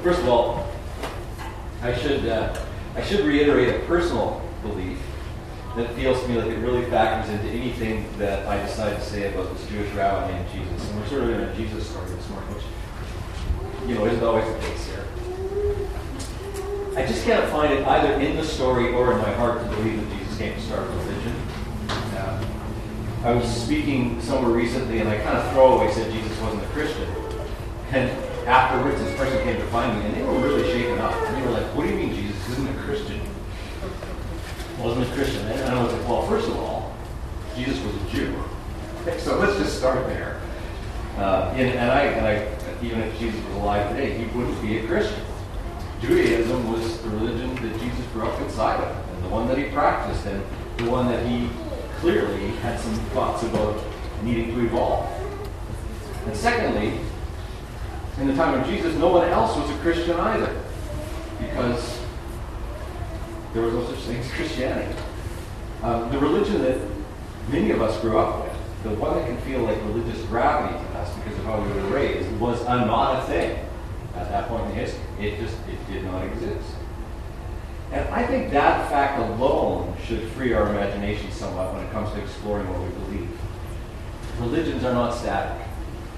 First of all, I should reiterate a personal belief that feels to me like it really factors into anything that I decide to say about this Jewish rabbi named Jesus. And we're sort of in a Jesus story this morning, which, isn't always the case here. I just can't find it either in the story or in my heart to believe that Jesus came to start a religion. I was speaking somewhere recently, and I kind of throwaway said Jesus wasn't a Christian. And afterwards, this person came to find me, and they were really shaken up. And they were like, "What do you mean Jesus isn't a Christian?" Wasn't a Christian. And I was like, well, first of all, Jesus was a Jew. So let's just start there. And I, even if Jesus was alive today, he wouldn't be a Christian. Judaism was the religion that Jesus grew up inside of, and the one that he practiced, and the one that he clearly had some thoughts about needing to evolve. And secondly, in the time of Jesus, no one else was a Christian either, because there was no such thing as Christianity. The religion that many of us grew up with, the one that can feel like religious gravity to us because of how we were raised, was not a thing at that point in history. It did not exist. And I think that fact alone should free our imagination somewhat when it comes to exploring what we believe. Religions are not static.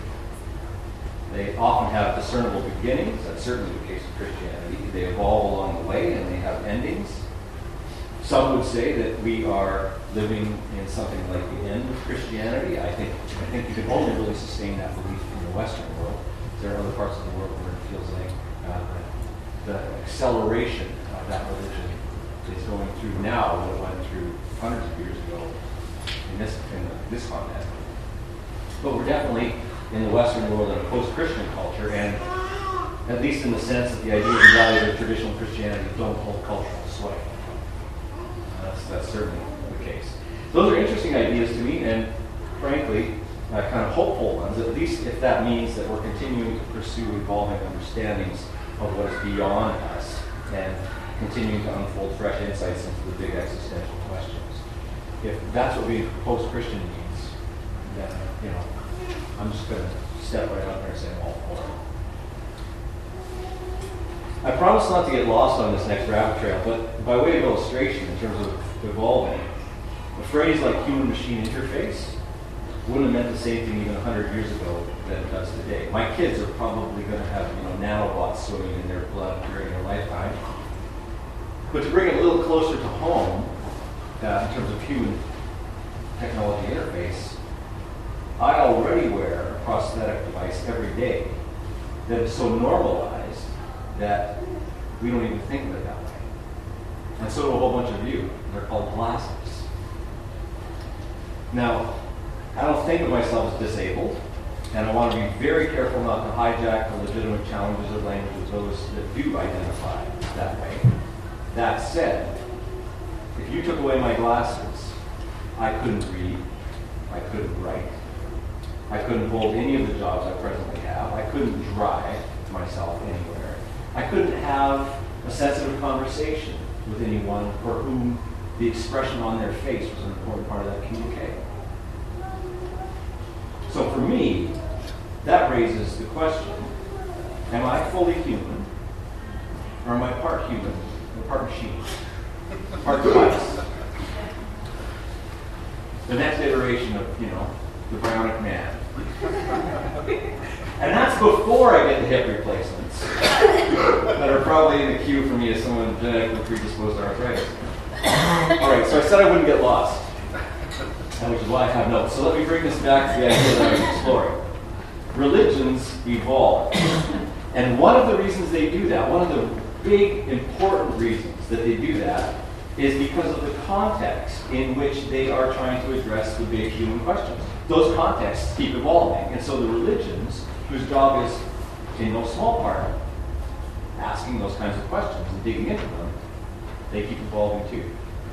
They often have discernible beginnings. That's certainly the case with Christianity. They evolve along the way, and they have endings. Some would say that we are living in something like the end of Christianity. I think you can only really sustain that belief in the Western world. There are other parts of the world where it feels like the acceleration of that religion is going through now what it went through hundreds of years ago in this context. But we're definitely in the Western world in a post-Christian culture, and at least in the sense that the ideas and values of traditional Christianity don't hold cultural sway. That's certainly the case. Those are interesting ideas to me, and frankly, kind of hopeful ones, at least if that means that we're continuing to pursue evolving understandings of what is beyond us and continuing to unfold fresh insights into the big existential questions. If that's what being post-Christian means, then, I'm just going to step right up there and say I'm all for it. I promise not to get lost on this next rabbit trail, but by way of illustration, in terms of evolving, a phrase like human-machine interface wouldn't have meant the same thing even 100 years ago than it does today. My kids are probably going to have nanobots swimming in their blood during their lifetime. But to bring it a little closer to home, in terms of human technology interface, I already wear a prosthetic device every day that is so normalized that we don't even think of it that way. And so do a whole bunch of you. They're called glasses. Now, I don't think of myself as disabled, and I want to be very careful not to hijack the legitimate challenges of language of those that do identify that way. That said, if you took away my glasses, I couldn't read, I couldn't write, I couldn't hold any of the jobs I presently have, I couldn't drive myself anywhere, I couldn't have a sensitive conversation with anyone for whom the expression on their face was an important part of that communique. So for me, that raises the question, am I fully human, or am I part human, or part machine, part device? The next iteration of, the bionic man. And that's before I get the hip replacements that are probably in the queue for me as someone genetically predisposed to arthritis. All right, so I said I wouldn't get lost, which is why I have notes. So let me bring this back to the idea that I was exploring. Religions evolve. And one of the reasons they do that, one of the big, important reasons that they do that, is because of the context in which they are trying to address the big human questions. Those contexts keep evolving. And so the religions, whose job is, in no small part, asking those kinds of questions and digging into them, they keep evolving too.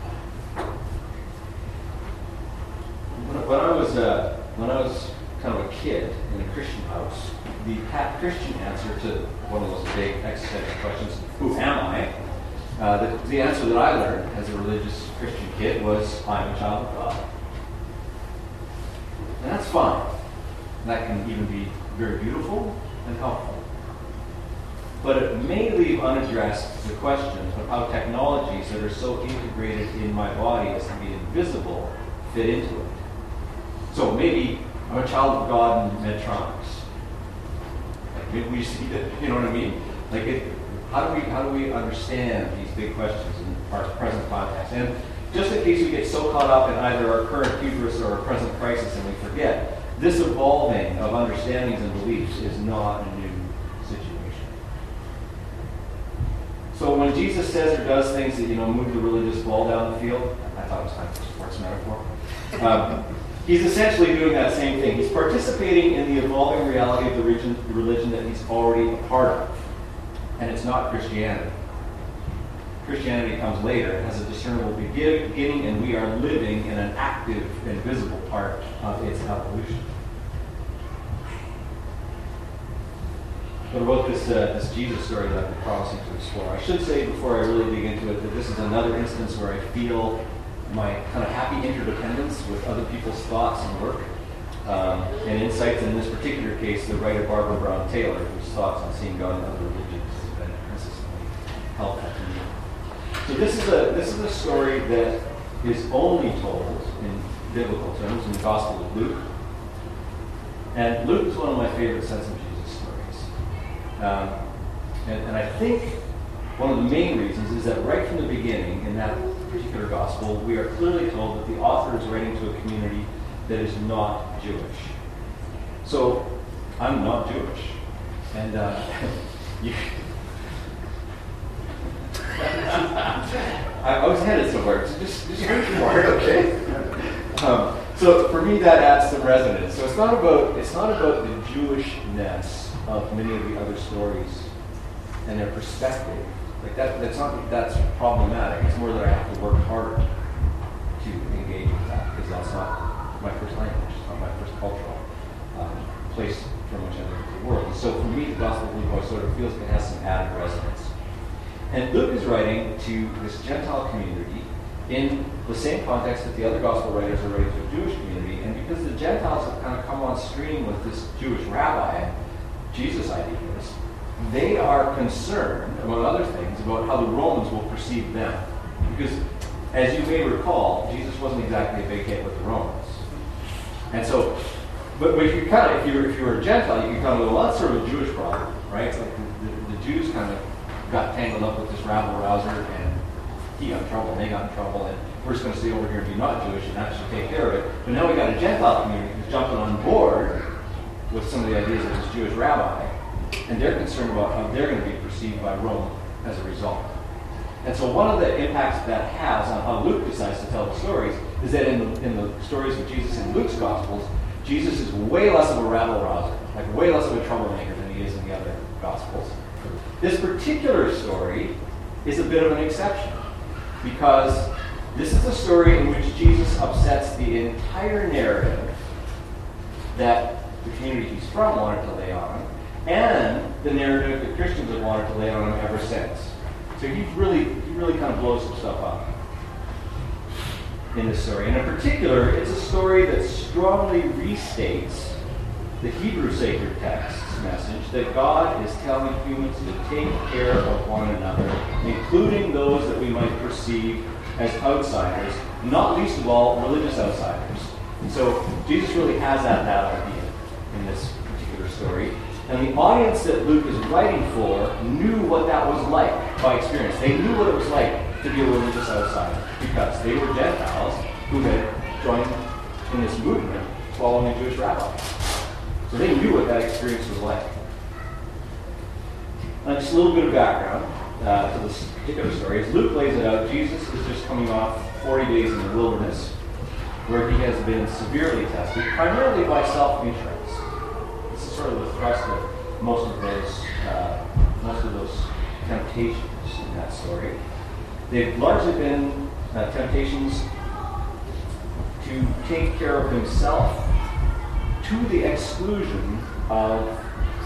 When I was kind of a kid in a Christian house, the pat Christian answer to one of those big existential questions, who am I? The answer that I learned as a religious Christian kid was, I'm a child of God. And that's fine. That can even be very beautiful and helpful. but it may leave unaddressed the question of how technologies that are so integrated in my body as to be invisible fit into it. So maybe I'm a child of God in Medtronics. Like maybe we see that, you know what I mean? Like how do we understand these big questions in our present context? And just in case we get so caught up in either our current hubris or our present crisis and we forget, this evolving of understandings and beliefs is not a new situation. So when Jesus says or does things that, move the religious ball down the field, I thought it was kind of a sports metaphor. He's essentially doing that same thing. He's participating in the evolving reality of the religion that he's already a part of. And it's not Christianity. Christianity comes later. It has a discernible beginning, and we are living in an active and visible part of its evolution. What about this Jesus story that I've been promising to explore? I should say before I really dig into it that this is another instance where I feel my kind of happy interdependence with other people's thoughts and work and insights. And in this particular case, the writer Barbara Brown Taylor, whose thoughts on seeing God in other religions has been consistently helpful to me. So this is a story that is only told in biblical terms in the Gospel of Luke. And Luke is one of my favorite sets of Jesus stories. And I think one of the main reasons is that right from the beginning in that particular Gospel, we are clearly told that the author is writing to a community that is not Jewish. So I'm not Jewish. And I was headed somewhere, so just wait for it, okay? So for me, that adds some resonance. So it's not about the Jewishness of many of the other stories and their perspective. Like that's problematic. It's more that I have to work harder to engage with that because that's not my first language. It's not my first cultural place from which I look at the world. And so for me, the Gospel of Luke sort of feels like it has some added resonance. And Luke is writing to this Gentile community in the same context that the other gospel writers are writing to a Jewish community. And because the Gentiles have kind of come on stream with this Jewish rabbi, Jesus ideas, they are concerned, among other things, about how the Romans will perceive them. Because, as you may recall, Jesus wasn't exactly a big hit with the Romans. And so, but if you were a Gentile, you could kind of go, well, that's sort of a Jewish problem, right? It's like the Jews kind of got tangled up with this rabble-rouser, and he got in trouble, and they got in trouble, and we're just going to stay over here and be not Jewish and actually take care of it. But now we got a Gentile community who's jumping on board with some of the ideas of this Jewish rabbi, and they're concerned about how they're going to be perceived by Rome as a result. And so one of the impacts that has on how Luke decides to tell the stories is that in the stories of Jesus in Luke's Gospels, Jesus is way less of a rabble-rouser, like way less of a troublemaker than he is in the other Gospels. This particular story is a bit of an exception because this is a story in which Jesus upsets the entire narrative that the community he's from wanted to lay on him and the narrative that Christians have wanted to lay on him ever since. So he really kind of blows some stuff up in this story. And in particular, it's a story that strongly restates the Hebrew sacred text's message that God is telling humans to take care of one another, including those that we might perceive as outsiders, not least of all religious outsiders. And so Jesus really has that idea in this particular story. And the audience that Luke is writing for knew what that was like by experience. They knew what it was like to be a religious outsider because they were Gentiles who had joined in this movement following a Jewish rabbi. So they knew what that experience was like. And just a little bit of background to this particular story. As Luke lays it out, Jesus is just coming off 40 days in the wilderness where he has been severely tested, primarily by self-interest. This is sort of the thrust of most of those temptations in that story. They've largely been temptations to take care of himself to the exclusion of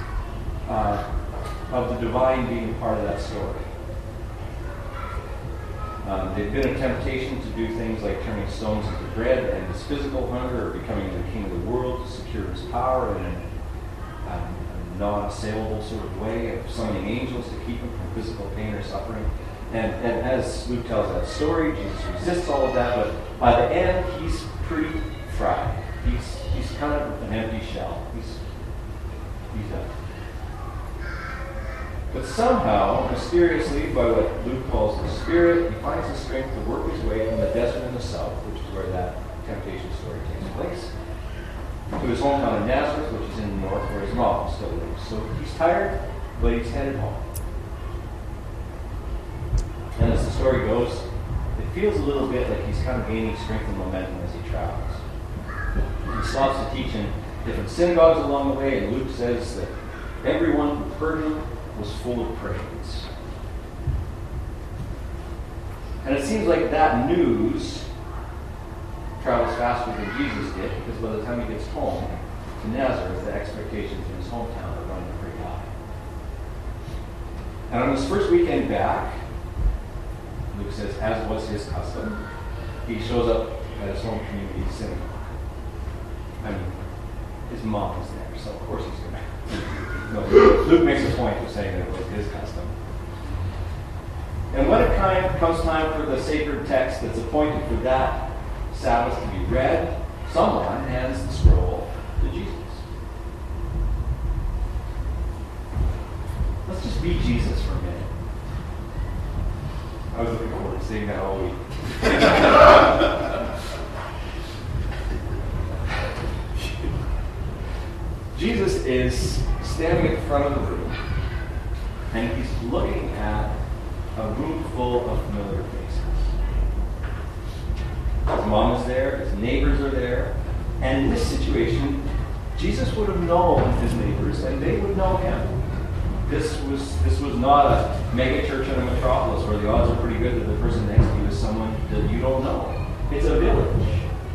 the divine being part of that story. They've been a temptation to do things like turning stones into bread and his physical hunger, or becoming the king of the world to secure his power, and a non-assailable sort of way of summoning angels to keep him from physical pain or suffering. And as Luke tells that story, Jesus resists all of that, but by the end, he's pretty fried. He's kind of an empty shell. He's done. But somehow, mysteriously, by what Luke calls the Spirit, he finds the strength to work his way from the desert in the south, which is where that temptation story takes place, to his hometown of Nazareth, which is in the north, where his mom still lives. So he's tired, but he's headed home. And as the story goes, it feels a little bit like he's kind of gaining strength and momentum as he travels. He stops to teach in different synagogues along the way, and Luke says that everyone who heard him was full of praise. And it seems like that news travels faster than Jesus did, because by the time he gets home to Nazareth, the expectations in his hometown are running pretty high. And on his first weekend back, Luke says, as was his custom, he shows up at his home community synagogue. I mean, his mom is there, so of course he's going to. No, Luke makes a point of saying that it was his custom. And when it comes time for the sacred text that's appointed for that Sabbath to be read, someone hands the scroll to Jesus. Let's just be Jesus for a minute. I was looking forward to seeing that all week. Jesus is standing in front of the room, and he's looking at a room full of familiar faces. His mom is there, his neighbors are there, and in this situation, Jesus would have known his neighbors, and they would know him. This was not a mega church in a metropolis where the odds are pretty good that the person next to you is someone that you don't know. It's a village.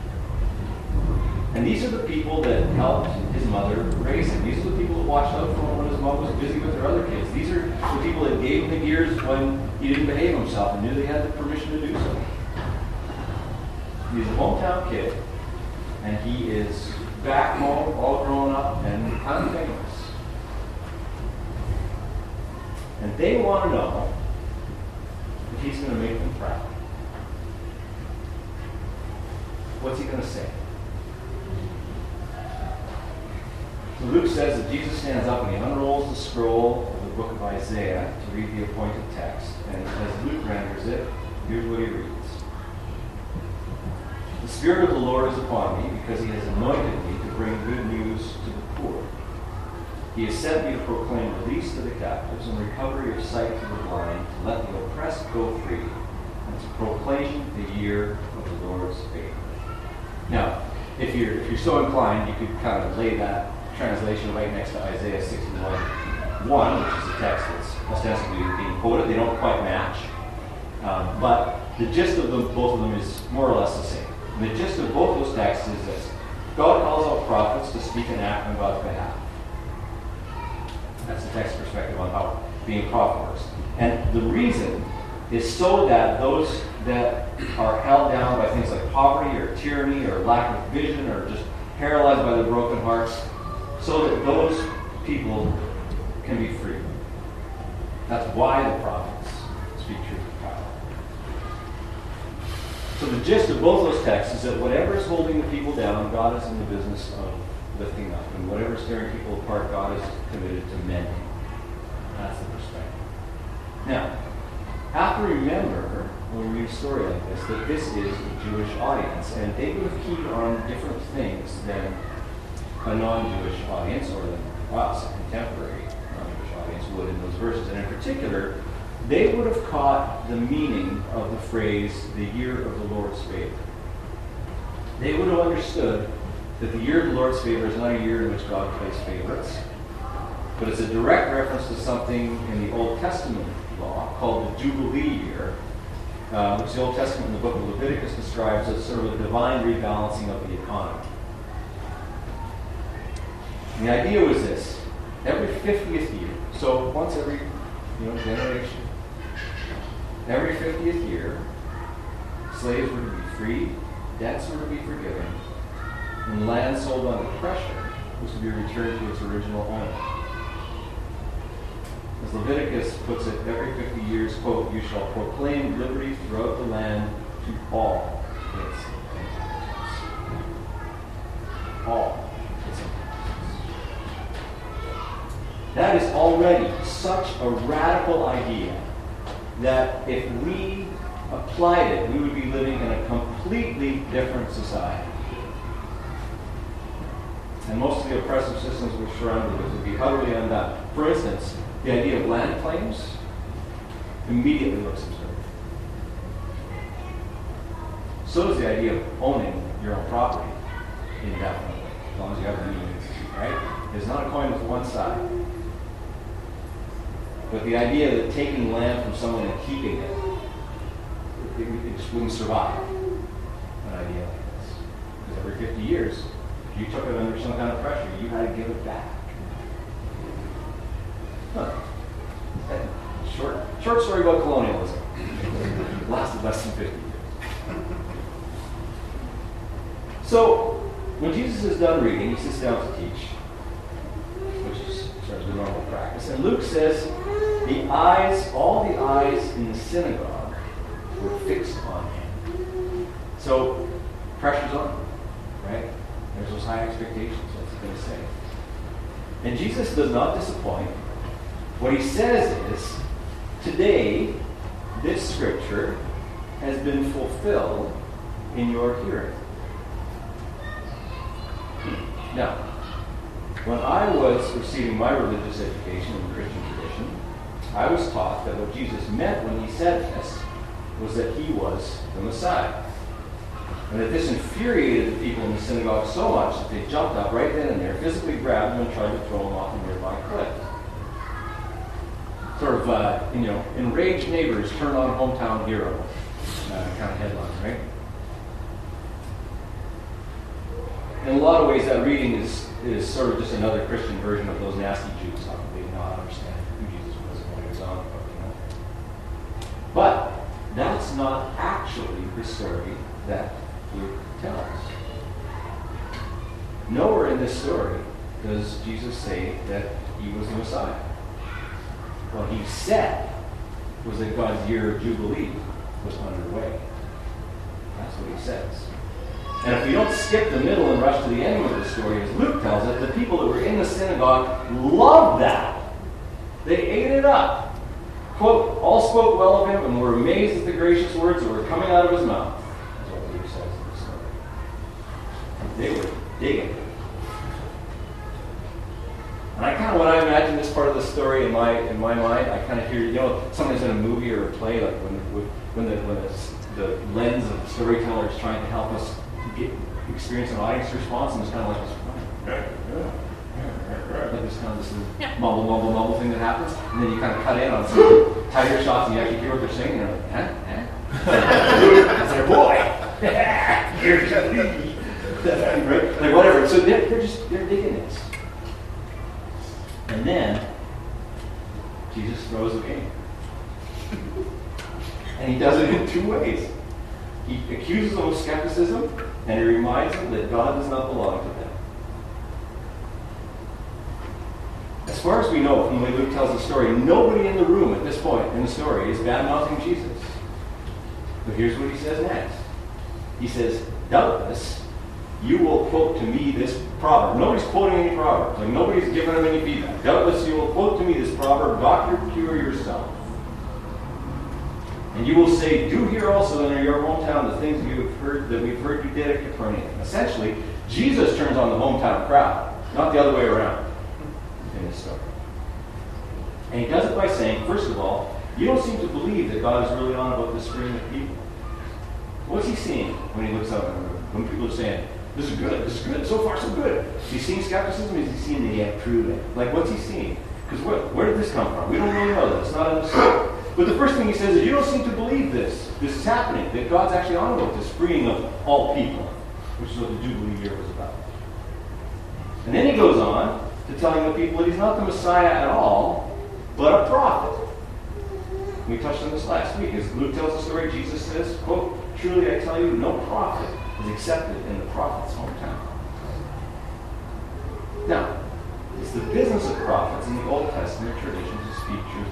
And these are the people that helped his mother raise him. These are the people that watched out for him when his mom was busy with her other kids. These are the people that gave him the ears when he didn't behave himself and knew they had the permission to do so. He's a hometown kid, and he is back home, all grown up, and kind of famous. And they want to know if he's going to make them proud. What's he going to say? So Luke says that Jesus stands up and he unrolls the scroll of the book of Isaiah to read the appointed text. And as Luke renders it, here's what he reads. The Spirit of the Lord is upon me because he has anointed me to bring good news to the poor. He has sent me to proclaim release to the captives and recovery of sight to the blind, to let the oppressed go free, and to proclaim the year of the Lord's favor. Now, if you're so inclined, you could kind of lay that translation right next to Isaiah 61:1, which is the text that's ostensibly being quoted. They don't quite match. But the gist of them, both of them, is more or less the same. And the gist of both those texts is this. God calls out prophets to speak and act on God's behalf. That's the text perspective on how being a prophet works. And the reason is so that those that are held down by things like poverty or tyranny or lack of vision or just paralyzed by their broken hearts, so that those people can be free. That's why the prophets speak truth to power. So the gist of both those texts is that whatever is holding the people down, God is in the business of lifting up. And whatever is tearing people apart, God is committed to mending. That's the perspective. Now, have to remember, when we read a story like this, that this is a Jewish audience, and they would have keyed on different things than a non-Jewish audience, or than us, a contemporary non-Jewish audience, would in those verses. And in particular, they would have caught the meaning of the phrase, the year of the Lord's favor. They would have understood that the year of the Lord's favor is not a year in which God plays favorites, but it's a direct reference to something in the Old Testament law called the Jubilee year, which the Old Testament in the book of Leviticus describes as sort of a divine rebalancing of the economy. And the idea was this: every 50th year, so once every generation, every 50th year, slaves were to be freed, debts were to be forgiven, and land sold under pressure was to be returned to its original owner. As Leviticus puts it, every 50 years, quote, you shall proclaim liberty throughout the land to all its inhabitants. All its inhabitants. That is already such a radical idea that if we applied it, we would be living in a completely different society. And most of the oppressive systems which surrounded it would be utterly undone. For instance, the idea of land claims immediately looks absurd. So is the idea of owning your own property indefinitely, as long as you have a union institute, right? It's not a coin with one side. But the idea that taking land from someone and keeping it just wouldn't survive an idea like this. Because every 50 years, if you took it under some kind of pressure, you had to give it back. Huh. Short story about colonialism. It lasted less than 50 years. So, when Jesus is done reading, he sits down to teach, which is sort of the normal practice. And Luke says, all the eyes in the synagogue were fixed on him. So, pressure's on, right? There's those high expectations, what's he going to say? And Jesus does not disappoint. What he says is, today, this scripture has been fulfilled in your hearing. Now, when I was receiving my religious education in the Christian tradition, I was taught that what Jesus meant when he said this was that he was the Messiah. And that this infuriated the people in the synagogue so much that they jumped up right then and there, physically grabbed him and tried to throw him off a nearby cliff. Sort of, enraged neighbors turn on hometown hero kind of headline, right? In a lot of ways, that reading is sort of just another Christian version of those nasty Jews talking. They did not understand who Jesus was and what he was on about, But that's not actually the story that Luke tells. Nowhere in this story does Jesus say that he was the Messiah. What he said was that God's year of Jubilee was underway. That's what he says. And if we don't skip the middle and rush to the ending of the story, as Luke tells it, the people that were in the synagogue loved that. They ate it up. Quote, all spoke well of him and were amazed at the gracious words that were coming out of his mouth. That's what Luke says in the story. They were digging it. And when I imagine this part of the story in my mind, I kind of hear, sometimes in a movie or a play, like when the lens of the storyteller is trying to help us experience an audience response, and it's kind of like this mumble thing that happens, and then you kind of cut in on some tighter shots, and you actually hear what they're saying, and you're like, It's like, boy, here's right? Like whatever. So they're digging this. And then Jesus throws a game. And he does it in two ways. He accuses them of skepticism, and he reminds them that God does not belong to them. As far as we know from the way Luke tells the story, nobody in the room at this point in the story is bad-mouthing Jesus. But here's what he says next. He says, doubtless, you will quote to me this proverb. Nobody's quoting any proverbs. Like nobody's giving him any feedback. Doubtless, you will quote to me this proverb, doctor, cure yourself. And you will say, do here also in your hometown the things that we've heard you did at Capernaum. Essentially, Jesus turns on the hometown crowd, not the other way around in this story. And he does it by saying, first of all, you don't seem to believe that God is really on about this stream of people. What's he seeing when he looks out in the room? When people are saying, this is good, so far so good. Is he seeing skepticism? Is he seeing that he had proved it? Like, what's he seeing? Because where did this come from? We don't really know that. It's not understood. But the first thing he says is, you don't seem to believe this. This is happening. That God's actually on about this freeing of all people, which is what the Jubilee year was about. And then he goes on to telling the people that he's not the Messiah at all, but a prophet. We touched on this last week. As Luke tells the story, Jesus says, quote, truly I tell you, no prophet is accepted in the prophet's hometown. Now, it's the business of prophets in the Old Testament tradition to speak truth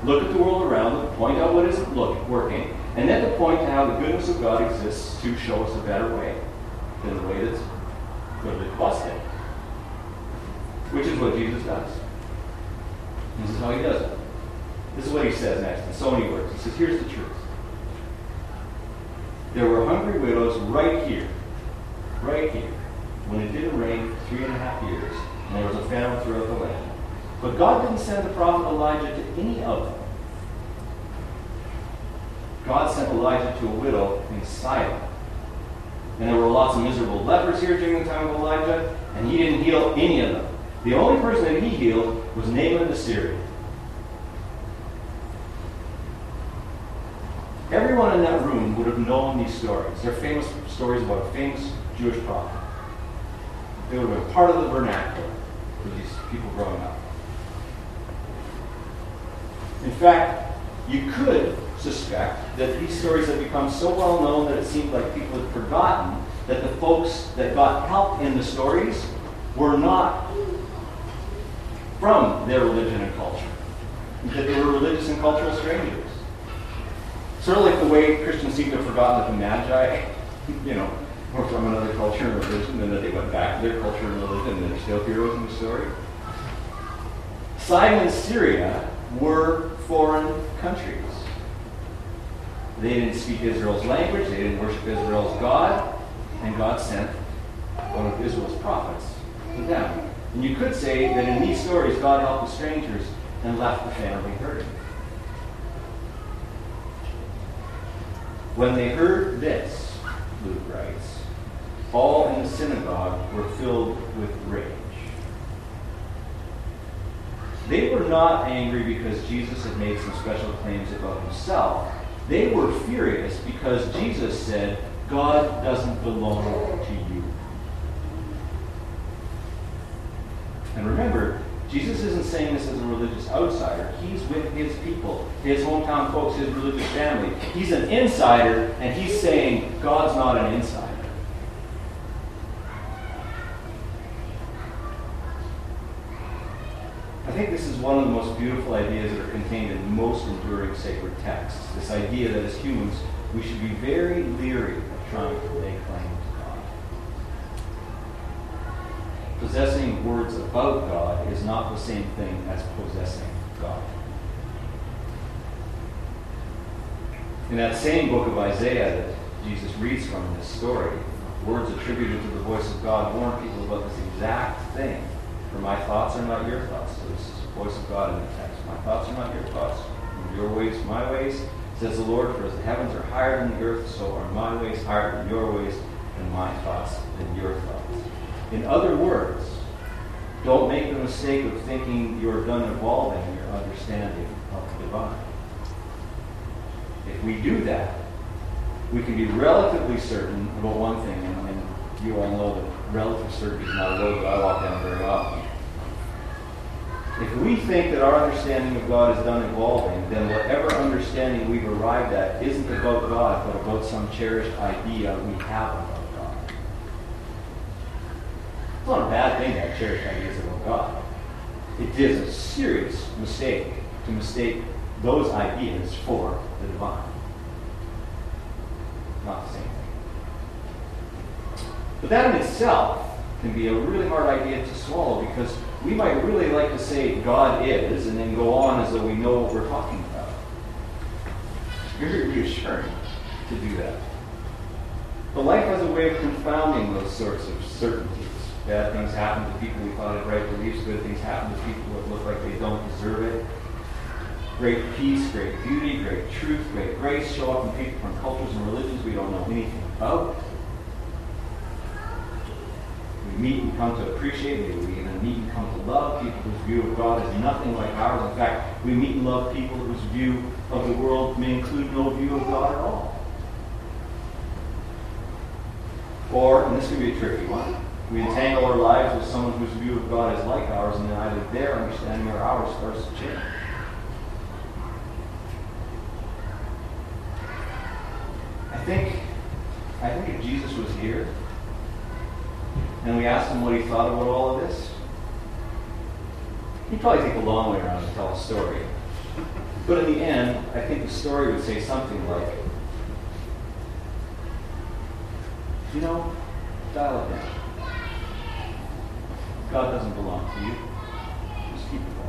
look at the world around them, point out what isn't working, and then to point to how the goodness of God exists to show us a better way than the way that's good to busted. Which is what Jesus does. This is how he does it. This is what he says next in so many words. He says, here's the truth. There were hungry widows right here, when it didn't rain for 3.5 years, and there was a famine throughout the land. But God didn't send the prophet Elijah to any of them. God sent Elijah to a widow in Sidon. And there were lots of miserable lepers here during the time of Elijah, and he didn't heal any of them. The only person that he healed was Naaman the Syrian. Everyone in that room would have known these stories. They're famous stories about a famous Jewish prophet. They would have been part of the vernacular for these people growing up. In fact, you could suspect that these stories have become so well known that it seemed like people had forgotten that the folks that got help in the stories were not from their religion and culture. That they were religious and cultural strangers. Sort of like the way Christians seem to have forgotten that the Magi, were from another culture and religion, and that they went back to their culture and religion, and they're still heroes in the story. Sidon and Syria were foreign countries. They didn't speak Israel's language, they didn't worship Israel's God, and God sent one of Israel's prophets to them. And you could say that in these stories, God helped the strangers and left the family hurting. When they heard this, Luke writes, all in the synagogue were filled with rage. They were not angry because Jesus had made some special claims about himself. They were furious because Jesus said, God doesn't belong to you. And remember, Jesus isn't saying this as a religious outsider. He's with his people, his hometown folks, his religious family. He's an insider, and he's saying God's not an insider. I think this is one of the most beautiful ideas that are contained in most enduring sacred texts. This idea that as humans, we should be very leery of trying to lay claim to God. Possessing words about God is not the same thing as possessing God. In that same book of Isaiah that Jesus reads from in this story, words attributed to the voice of God warn people about this exact thing. For my thoughts are not your thoughts. So this is the voice of God in the text. My thoughts are not your thoughts. Your ways, my ways, says the Lord. For as the heavens are higher than the earth, so are my ways higher than your ways, and my thoughts than your thoughts. In other words, don't make the mistake of thinking you're done evolving your understanding of the divine. If we do that, we can be relatively certain about one thing, and you all know that relative certainty is not a road that I walk down very often. If we think that our understanding of God is done evolving, then whatever understanding we've arrived at isn't about God, but about some cherished idea we have about God. It's not a bad thing to have cherished ideas about God. It is a serious mistake to mistake those ideas for the divine. Not the same thing. But that in itself can be a really hard idea to swallow, because we might really like to say God is and then go on as though we know what we're talking about. It's very reassuring to do that. But life has a way of confounding those sorts of certainties. Bad things happen to people we thought had right beliefs. Good things happen to people that look like they don't deserve it. Great peace, great beauty, great truth, great grace show up in people from cultures and religions we don't know anything about. We meet and come to appreciate, maybe we even meet and come to love people whose view of God is nothing like ours. In fact, we meet and love people whose view of the world may include no view of God at all. Or, and this can be a tricky one, we entangle our lives with someone whose view of God is like ours, and then either their understanding or ours starts to change. I think if Jesus was here, and we asked him what he thought about all of this, he'd probably take a long way around to tell a story But in the end, I think the story would say something like, you know, dial it down. God doesn't belong to you. Just keep it quiet.